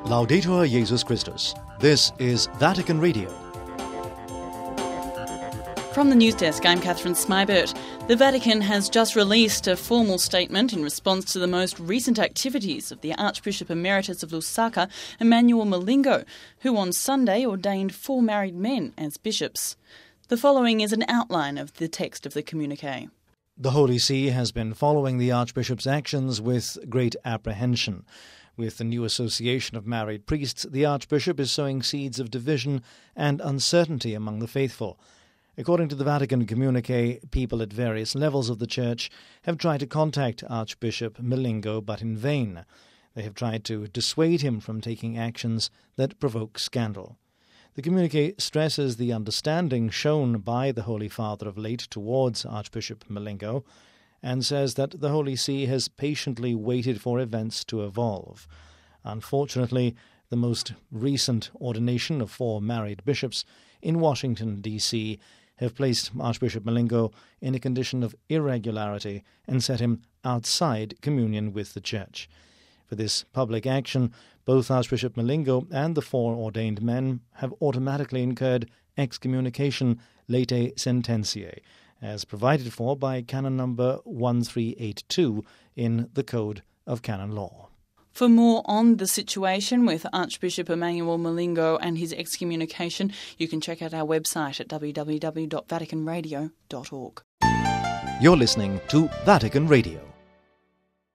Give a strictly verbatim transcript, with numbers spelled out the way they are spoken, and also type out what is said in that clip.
Laudetur Jesus Christus. This is Vatican Radio. From the news desk, I'm Catherine Smybert. The Vatican has just released a formal statement in response to the most recent activities of the Archbishop Emeritus of Lusaka, Emmanuel Malingo, who on Sunday ordained four married men as bishops. The following is an outline of the text of the communiqué. The Holy See has been following the Archbishop's actions with great apprehension. With the new association of married priests, the Archbishop is sowing seeds of division and uncertainty among the faithful. According to the Vatican communiqué, people at various levels of the Church have tried to contact Archbishop Malingo, but in vain. They have tried to dissuade him from taking actions that provoke scandal. The communiqué stresses the understanding shown by the Holy Father of late towards Archbishop Malingo, and says that the Holy See has patiently waited for events to evolve. Unfortunately, the most recent ordination of four married bishops in Washington, D C have placed Archbishop Malingo in a condition of irregularity and set him outside communion with the Church. For this public action, both Archbishop Malingo and the four ordained men have automatically incurred excommunication latae sententiae, as provided for by Canon number one three eight two in the Code of Canon Law. For more on the situation with Archbishop Emmanuel Malingo and his excommunication, you can check out our website at w w w dot vatican radio dot org. You're listening to Vatican Radio.